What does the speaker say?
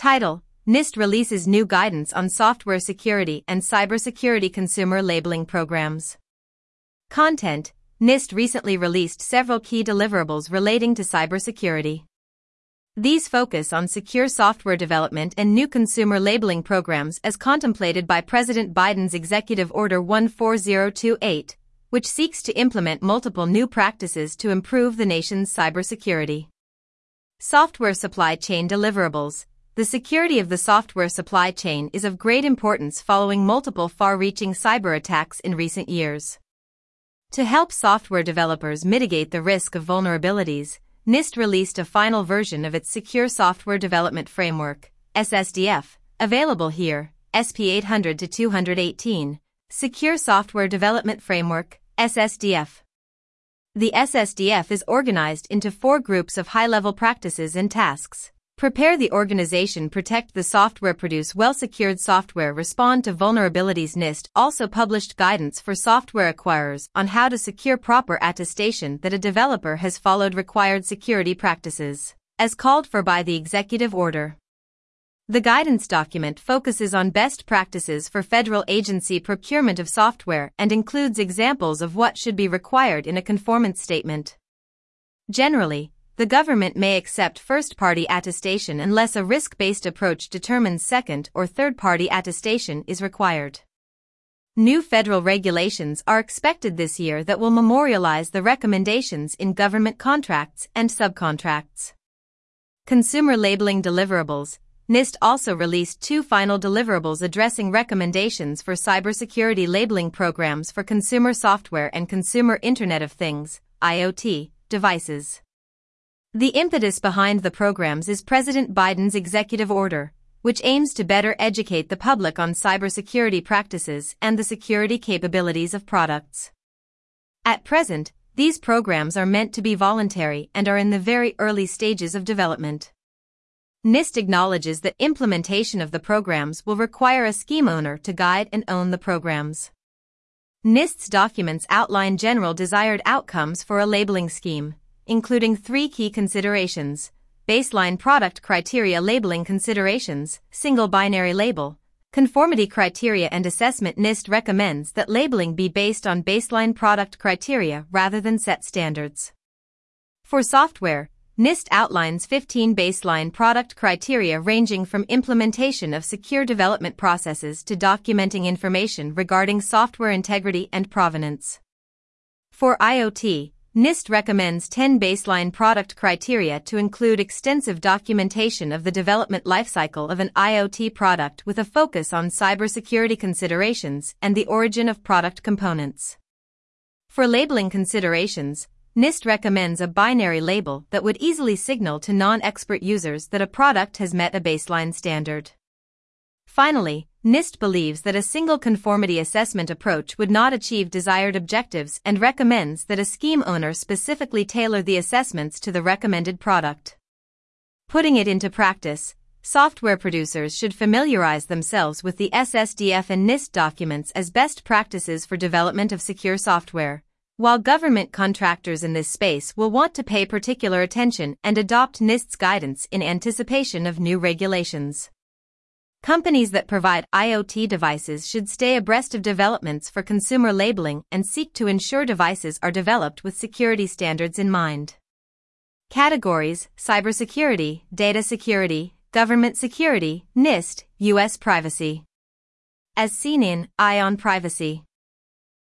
Title: NIST releases new guidance on software security and cybersecurity consumer labeling programs. Content: NIST recently released several key deliverables relating to cybersecurity. These focus on secure software development and new consumer labeling programs as contemplated by President Biden's Executive Order 14028, which seeks to implement multiple new practices to improve the nation's cybersecurity. Software supply chain deliverables. The security of the software supply chain is of great importance following multiple far-reaching cyber attacks in recent years. To help software developers mitigate the risk of vulnerabilities, NIST released a final version of its Secure Software Development Framework, SSDF, available here, SP 800-218, Secure Software Development Framework, SSDF. The SSDF is organized into 4 groups of high-level practices and tasks. Prepare the organization, protect the software, produce well-secured software, respond to vulnerabilities. NIST also published guidance for software acquirers on how to secure proper attestation that a developer has followed required security practices, as called for by the executive order. The guidance document focuses on best practices for federal agency procurement of software and includes examples of what should be required in a conformance statement. Generally, the government may accept first-party attestation unless a risk-based approach determines second or third-party attestation is required. New federal regulations are expected this year that will memorialize the recommendations in government contracts and subcontracts. Consumer labeling deliverables. NIST also released 2 final deliverables addressing recommendations for cybersecurity labeling programs for consumer software and consumer Internet of Things, IoT, devices. The impetus behind the programs is President Biden's executive order, which aims to better educate the public on cybersecurity practices and the security capabilities of products. At present, these programs are meant to be voluntary and are in the very early stages of development. NIST acknowledges that implementation of the programs will require a scheme owner to guide and own the programs. NIST's documents outline general desired outcomes for a labeling scheme, including 3 key considerations: baseline product criteria, labeling considerations, single binary label, conformity criteria, and assessment. NIST recommends that labeling be based on baseline product criteria rather than set standards. For software, NIST outlines 15 baseline product criteria ranging from implementation of secure development processes to documenting information regarding software integrity and provenance. For IoT, NIST recommends 10 baseline product criteria to include extensive documentation of the development lifecycle of an IoT product with a focus on cybersecurity considerations and the origin of product components. For labeling considerations, NIST recommends a binary label that would easily signal to non-expert users that a product has met a baseline standard. Finally, NIST believes that a single conformity assessment approach would not achieve desired objectives and recommends that a scheme owner specifically tailor the assessments to the recommended product. Putting it into practice, software producers should familiarize themselves with the SSDF and NIST documents as best practices for development of secure software, while government contractors in this space will want to pay particular attention and adopt NIST's guidance in anticipation of new regulations. Companies that provide IoT devices should stay abreast of developments for consumer labeling and seek to ensure devices are developed with security standards in mind. Categories: cybersecurity, data security, government security, NIST, U.S. privacy. As seen in Eye on Privacy.